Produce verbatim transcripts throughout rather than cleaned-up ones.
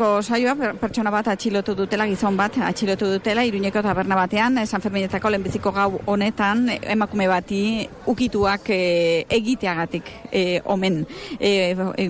gaurko saioa pertsona bat atxilotu dutela, gizon bat atxilotu dutela, Iruñeko taberna batean, San Ferminetako lehenbiziko gau honetan, emakume bati ukituak e, egiteagatik e, omen. E, e,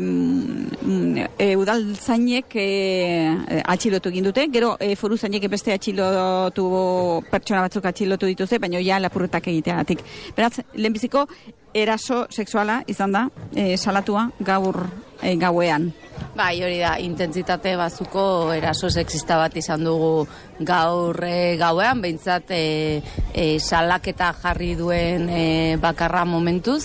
e, udaltzainek e, atxilotu egin dute, gero e, foruzainek beste atxilotu, pertsona batzuk atxilotu dituzte, baina ja lapurretak egiteagatik. Beraz, lehenbiziko eraso sexuala izan da, e, salatua gaur e, gauean. Bai, hori da, intentsitate bazuko eraso sexista bat izan dugu gaur e, gauean, behintzat e, e, salaketa jarri duen e, bakarra momentuz,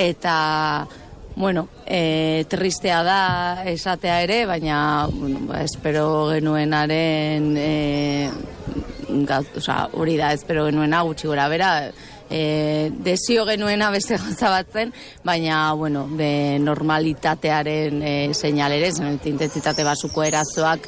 eta bueno, e, tristea da esatea ere, baina bueno, ba, espero genuenaren e, ga, oza, hori da, espero genuena gutxi gora bera, E, desio genuena beste gauza bat zen, baina, bueno, be normalitatearen e, seinalere, zen intentsitate basuko erazoak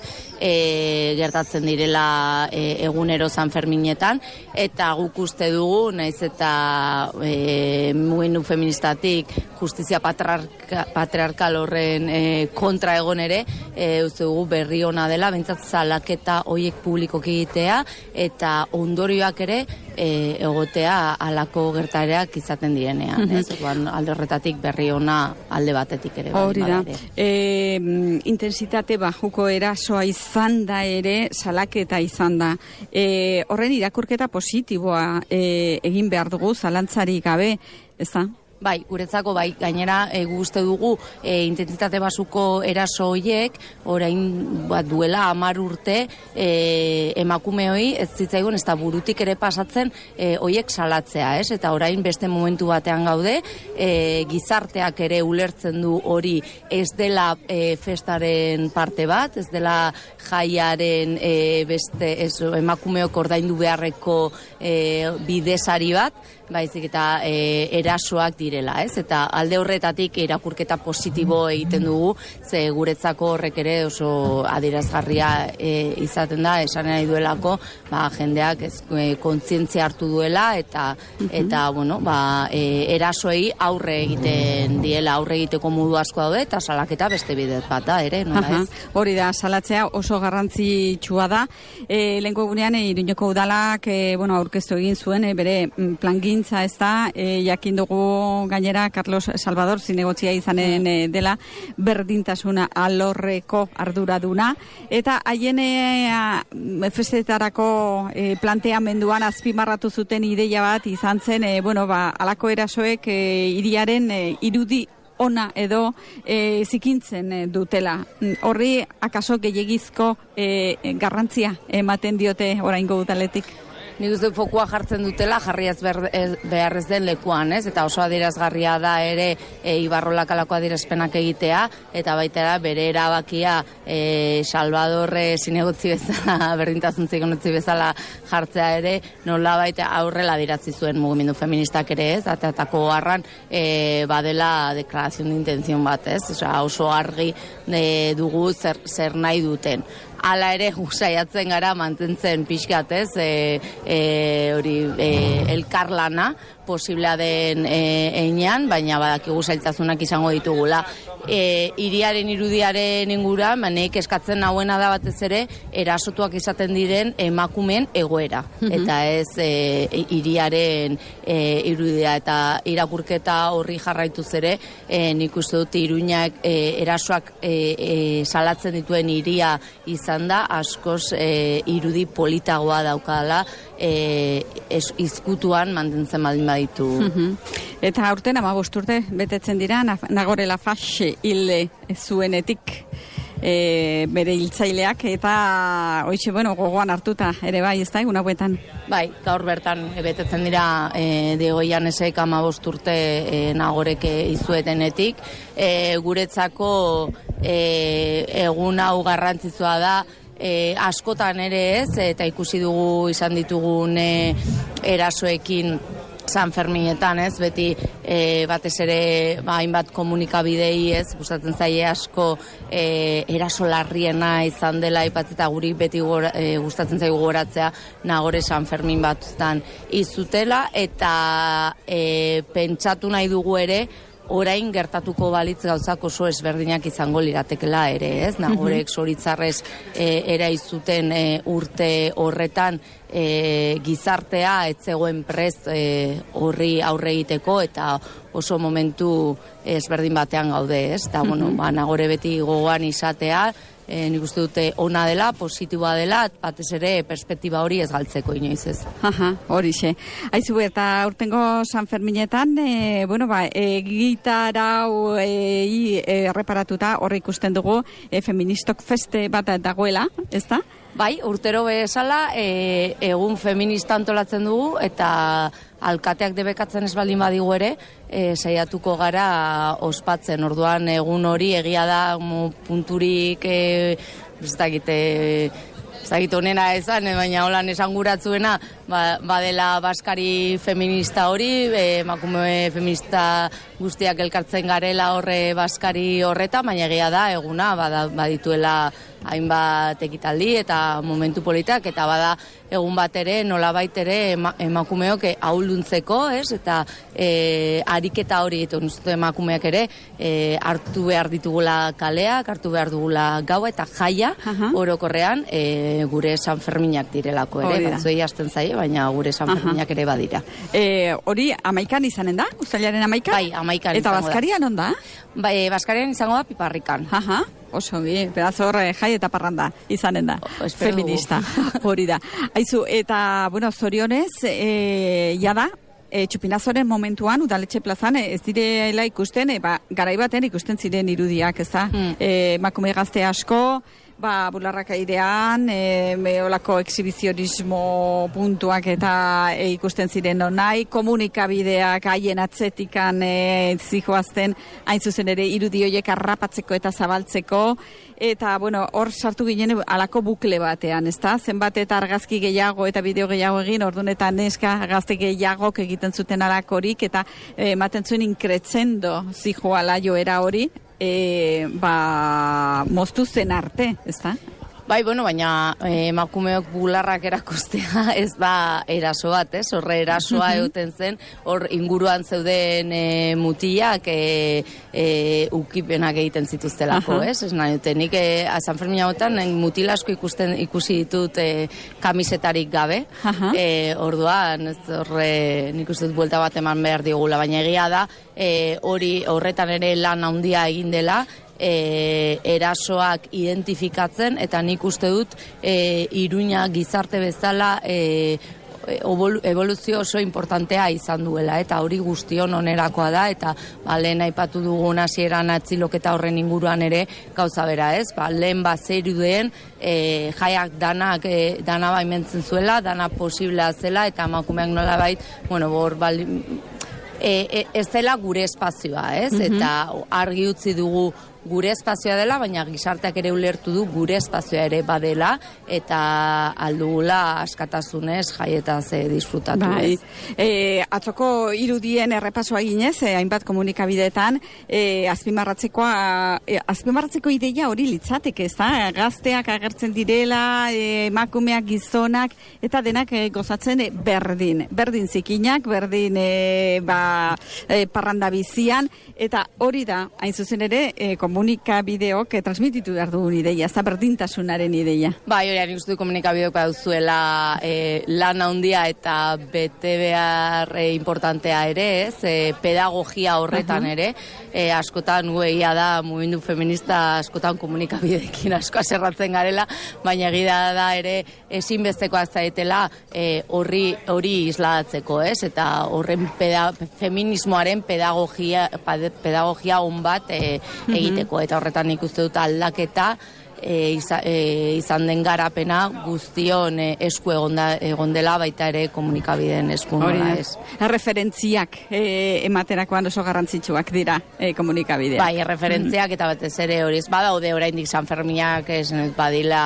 e, gertatzen direla e, egunero San Ferminetan, eta guk uste dugu, naiz eta e, mugimendu feministatik justizia patriarka, patriarkal horren e, kontra egon ere, e, uste dugu berri ona dela, bentsat salaketa hoiek publikoki egitea, eta ondorioak ere e, egotea alako gertareak izaten direnean. Mm-hmm. Ez? Alde horretatik berri ona alde batetik ere. Hori da. E, intensitate bajuko erasoa izan da ere, salaketa izan da. E, horren irakurketa positiboa e, egin behar dugu, zalantzarik gabe, ez da? Bai, guretzako bai, gainera e, guzti dugu e, intentsitate basuko eraso hoiek, orain bat duela hamar urte e, emakume hoi ez zitzaigun ez da burutik ere pasatzen e, hoiek salatzea, ez? Eta orain beste momentu batean gaude, e, gizarteak ere ulertzen du hori ez dela e, festaren parte bat, ez dela jaiaren e, beste ez, emakumeok ordaindu beharreko e, bidesari bat, baizik eta e, erasoak direla, ez? Eta alde horretatik irakurketa positibo egiten dugu, ze guretzako horrek ere oso adierazgarria e, izaten da, esan nahi duelako, ba, jendeak ez, e, kontzientzia hartu duela, eta, mm-hmm. eta bueno, ba, e, erasoei aurre egiten diela, aurre egiteko modu asko daude, eta salaketa beste bide bat da, ere, nola ez? Hori da, salatzea oso garrantzitsua da. E, lehenko egunean, e, Iruñeko udalak, e, bueno, aurkeztu egin zuen, e, bere plangin ez da, e, jakin dugu gainera Carlos Salvador zinegotzia izanen e, dela berdintasuna alorreko arduraduna, eta haien e, festetarako e, planteamenduan azpimarratu zuten ideia bat izan zen, e, bueno, ba, alako erasoek e, hiriaren e, irudi ona edo e, zikintzen e, dutela. Horri akaso gehiagizko e, garrantzia ematen diote oraingo udaletik? Nik uste fokua jartzen dutela, jarriaz behar ez den lekuan, ez? Eta oso adierazgarria da ere e, Ibarrolak alako adierazpenak egitea, eta baitera bere erabakia e, Salvadorre zinegotzi bezala, berdintasun zigonotzi bezala jartzea ere, nola baita aurrela adierazi zuen mugimendu feministak ere, ez? Eta etako harran e, badela deklarazion de intenzion bat, ez? Osa, oso argi e, dugu zer, zer nahi duten. Hala ere saiatzen gara mantentzen pixkat, ez, e, e, hori e, elkarlana posiblea den e, einean, baina badakigu zailtasunak izango ditugula. E, iriaren irudiaren inguruan, maneik eskatzen nauena da batez ere, erasotuak izaten diren emakumeen egoera. Mm-hmm. Eta ez e, iriaren e, irudia eta irakurketa horri jarraituz ere, e, nik uste dut Iruñak e, erasoak e, e, salatzen dituen iria izan da, askoz e, irudi politagoa daukadala, e, ez, izkutuan mantentzen baldin baditu. Mm-hmm. Eta aurten hamabost urte betetzen dira, Nagore Laffage hilde zuenetik e, bere hiltzaileak, eta hoitxe, bueno, gogoan hartuta ere bai, ez da, egun hauetan? Bai, gaur bertan e, betetzen dira e, Diego Llanesek hamabost urte e, Nagorek izuetenetik. E, guretzako e, egun hau garrantzitsua da, E, askotan ere ez, eta ikusi dugu izan ditugun e, erasoekin San Ferminetan, ez, beti e, batez ere ba, hainbat komunikabidei, ez, gustatzen zaie asko e, eraso larriena izan dela aipatzeta guri beti gora, e, gustatzen zaigu goratzea Nagore San Fermin batzutan izutela, eta e, pentsatu nahi dugu ere orain gertatuko balitz gauzak oso ezberdinak izango liratekela ere, ez? Nagorek soritzarrez e, eraizuten e, urte horretan e, gizartea ez zegoen prest e, horri aurre egiteko eta oso momentu ezberdin batean gaude, ez? Eta, bueno, ba, Nagore beti gogoan izatea, E, nik uste dute ona dela, positiboa dela, batez ere perspektiba hori ez galtzeko inoiz ez. Aha, hori xe. Aizu, eta urtengo San Ferminetan, e, bueno, ba, e, gitarau e, erreparatuta horri ikusten dugu e, feministok feste bat dagoela, ez da? Bai, urtero bezala e, egun feminista antolatzen dugu eta alkateak debekatzen ez baldin badigu ere, e, saiatuko gara ospatzen. Orduan egun hori egia da mo, punturik e, ez dakit, ez dakit honena esan, e, baina holan esanguratzuena ba, badela baskari feminista hori, emakume feminista guztiak elkartzen garela horre baskari horreta, baina egia da eguna bada, badituela hainbat ekitaldi eta momentu politak, eta bada egun bat ere, nolabait ere emakumeok ahuluntzeko, ez? Eta e, ariketa hori, eta nuztu emakumeak ere, e, hartu behar ditugula kaleak, hartu behar dugula gaua eta jaia, uh-huh. orokorrean e, gure San Ferminak direlako ere, batzuei hasten zaie, baina gure San Ferminak uh-huh. ere badira. E, hori amaikan izanen da? Uztailaren amaikan? Bai, amaikan eta izango da. Eta Baskarian onda? Bai, Baskarian izango da Piparrikan. Aha. Oso, bi, pedazo horre jai eta parranda izanen da, o, feminista, hori da. Aizu, eta, bueno, zorionez, e, jada, e, Txupinazoren momentuan, udaletxe plazan, ez direla ikusten, e, ba, garai baten ikusten ziren irudiak, ez da? Mm. E, emakume gazte asko, ba, bularrak airean, e, olako exhibizionismo puntuak eta e, ikusten ziren nahi, komunikabideak haien atzetikan e, zijoazten, hain zuzen ere irudi horiek harrapatzeko eta zabaltzeko, eta, bueno, hor sartu ginen alako bukle batean, ezta? Zenbat eta argazki gehiago eta bideo gehiago egin, orduan eta neska gazte gehiagok egiten zuten alakorik, eta ematen zuen inkretzendo zijoala joera hori, E, ba, moztu zen arte, ez da? Bai, bueno, baina eh, emakumeok bularrak erakustea ez da eraso bat, ez? Horre erasoa euten zen, hor inguruan zeuden e, mutilak e, e, ukipenak egiten zituztelako, ez? Ez nahi dute, nik e, San Fermin hauetan mutil asko ikusten, ikusi ditut e, kamisetarik gabe, e, orduan, ez horre nik uste dut buelta bat eman behar digula, baina egia da, e, hori horretan ere lan handia egin dela, E, erasoak identifikatzen, eta nik uste dut e, Iruña gizarte bezala e, evoluzio oso importantea izan duela, eta hori guztion onerakoa da, eta ba, lehen aipatu dugun hasieran atziloketa horren inguruan ere gauza bera, ez? Ba, lehen bat zerudeen e, jaiak danak e, dana baimentzen zuela, dana posiblea zela, eta emakumeak nolabait, bueno, bor, bali, e, e, ez dela gure espazioa, ez? Mm-hmm. Eta argi utzi dugu gure espazioa dela, baina gizarteak ere ulertu du gure espazioa ere badela, eta aldugula askatasunez jaietaz e, disfrutatu. Bai. E, atzoko irudien errepasoa ginez, e, hainbat komunikabideetan, e, azpimarratzekoa, e, azpimarratzeko ideia hori litzateke, ez da? Gazteak agertzen direla, e, emakumeak, gizonak, eta denak e, gozatzen e, berdin. Berdin zikinak, berdin e, ba, e, parranda bizian, eta hori da, hain zuzen ere, e, komunikabideok eh, transmititu behar dugun ideia, ez da berdintasunaren ideia. Bai, hori, nik uste du komunikabideok baduzuela eh, lan handia eta bete behar eh, importantea ere, ez? Eh, pedagogia horretan uh-huh. ere, eh, askotan gueia da, mugimendu feminista askotan komunikabideekin asko aserratzen garela, baina egia da ere ezinbestekoa zaetela eh, horri hori isladatzeko, ez? Eta horren peda, feminismoaren pedagogia, pedagogia on bat eh, egite. Eta horretan ikuste dut aldaketa e, iza, e, izan den garapena guztion e, esku egonda, egondela baita ere komunikabideen esku nola ez. Referentziak e, ematerakoan oso garrantzitsuak dira e, komunikabideak. Bai, referentziak eta batez ere hori ez badaude oraindik San Ferminak ez badila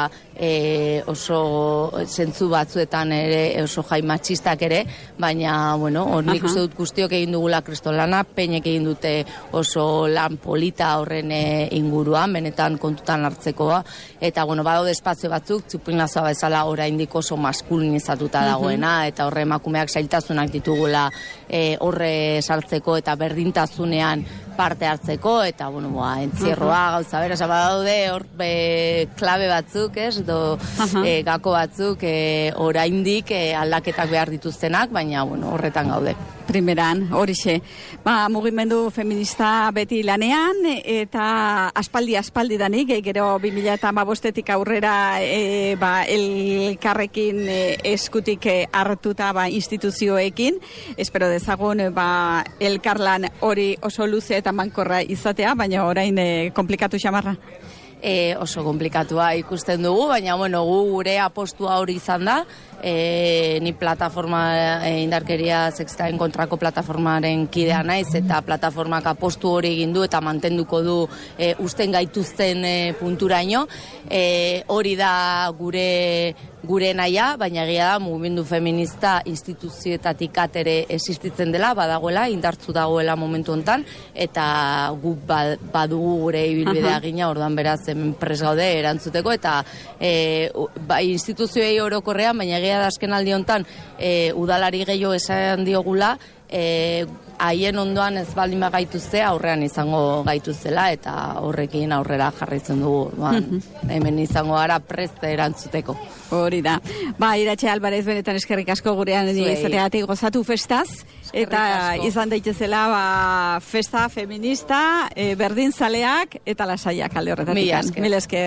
E, oso zentzu batzuetan ere oso jai matxistak ere, baina bueno, hor nik uste dut guztiok egin dugula kristolana, peinek egin dute oso lan polita horren e, inguruan, benetan kontutan hartzekoa, eta bueno, badaude espazio batzuk, txupinazoa bezala oraindik oso maskulinizatuta dagoena, eta horre emakumeak zailtasunak ditugula e, horre sartzeko eta berdintasunean parte hartzeko, eta bueno, boa, entzierroa, gauza bera, esan badaude hor be, klabe batzuk, ez, do, e, gako batzuk, e, oraindik e, aldaketak behar dituztenak, baina bueno, horretan gaude. Primeran, horixe. Ba, mugimendu feminista beti lanean, eta aspaldi aspaldi danik, e, gero bi mila hamabostetik aurrera e, ba, elkarrekin e, eskutik e, hartuta ba, instituzioekin. Espero dezagun ba, elkarlan hori oso luze eta mankorra izatea, baina orain e, komplikatu xamarra. E, oso komplikatua ikusten dugu, baina bueno, gu gure apostua hori izan da, e, ni plataforma e, indarkeria sexistaren kontrako plataformaren kidea naiz, eta plataformak apostu hori egin du eta mantenduko du e, usten gaituzten e, punturaino, e, hori da gure gure naia, baina egia da mugimendu feminista instituzioetatik atere existitzen dela, badagoela, indartzu dagoela momentu hontan, eta gu badugu gure ibilbidea gina, orduan beraz hemen pres gaude erantzuteko, eta e, ba, instituzioei orokorrean, baina egia da azken aldi hontan e, udalari gehiago esan diogula, e, haien ondoan ez baldin gaituzte aurrean izango gaituztela, eta horrekin aurrera jarraitzen dugu, ba, hemen izango gara preste erantzuteko. Hori da. Ba, Iratxe Alvarez, benetan eskerrik asko gurean izateagatik gozatu festaz, eta izan daitezela ba, festa feminista, e, berdinzaleak eta lasaiak alde horretatik. Mila esker. Mila esker.